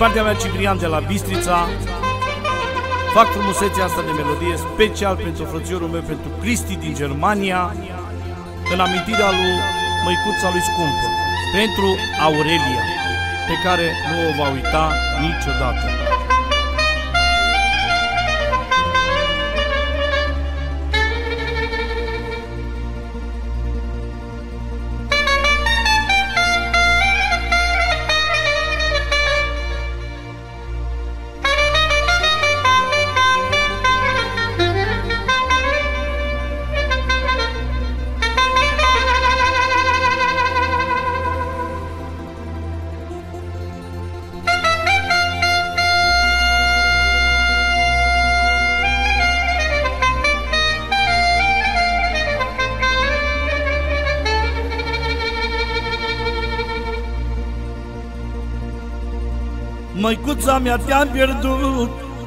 partea mea Ciprian de la Bistrița fac frumusețea asta de melodie special pentru frățiorul meu, pentru Cristi din Germania, în amintirea lui măicuța lui scumpă, pentru Aurelia, pe care nu o va uita niciodată. Măicuța mea, te-am pierdut,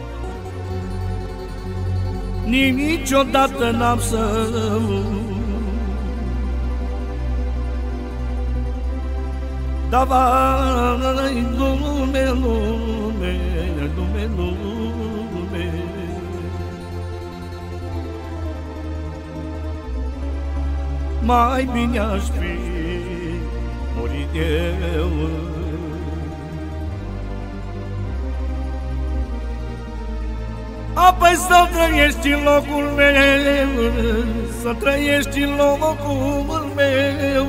niciodată n-am să da vai lume, lume, lume, lume. Mai bine aș fi murit eu. Apoi să trăiești în locul meu, să trăiești în locul meu.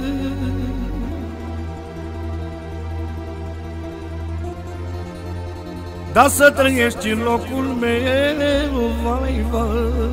Da, să trăiești în locul meu, vai, vai.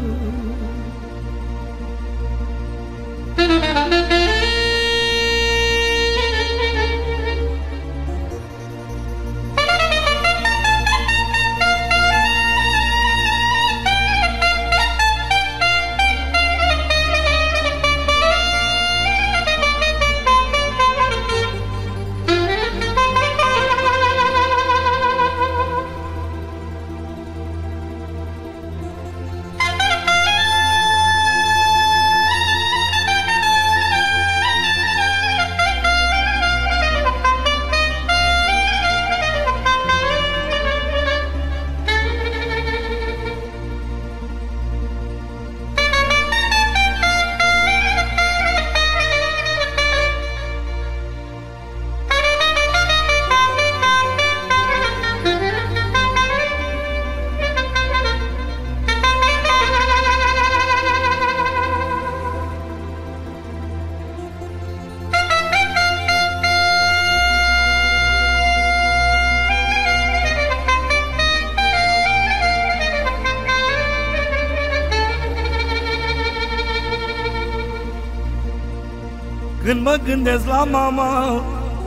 Când mă gândesc la mama,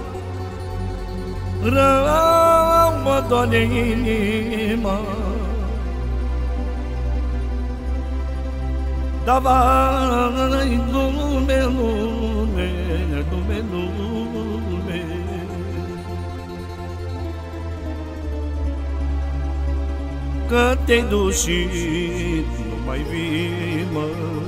rău mă doare inima. Da vai lume, lume, lume, lume. Că te-ai dus și nu mai vii, mă.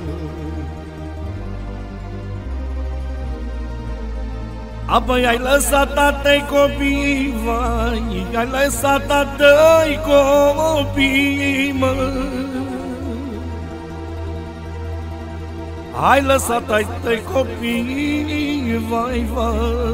Apoi ai lăsat tatăi copii, vai, ai lăsat tatăi copii, mă. Ai lăsat tatăi copii, vai, vai.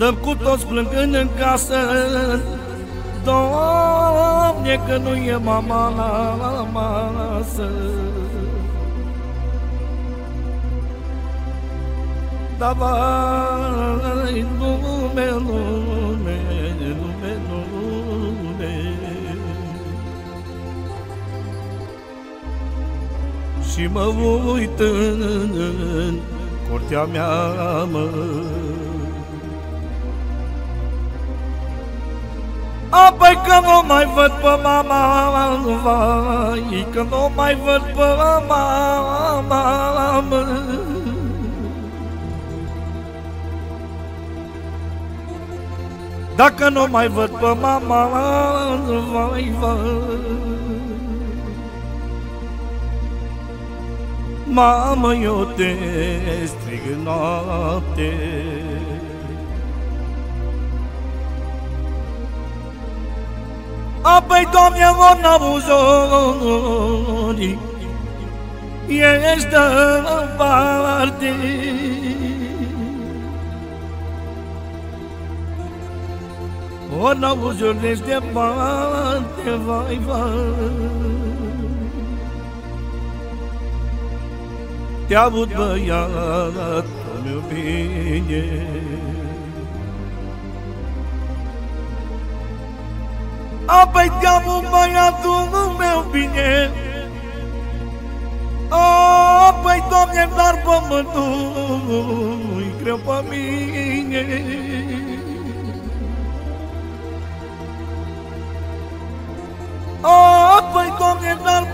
Stăm cu toți plângând în casă, Doamne, că nu e mama la masă. Da, vai, lume, lume, lume, lume. Și mă uit în curtea mea, mă. Apoi că nu mai văd pe mama, vai, că nu mai văd pe mama, mă. Dacă nu mai văd pe mama, vai, vai. Mamă, eu te strig în noapte. Apoi, Doamne, mor n-auzori, ești departe. Ori n-auzori, ești departe, vai, vai. Te aud, băiatul meu bine, apoi te aud, băiatul meu bine, apoi, Doamne, dar pământul-i greu pe mine. Apoi, Doamne, dar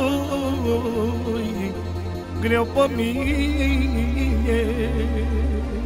pământul-i greu pe mine.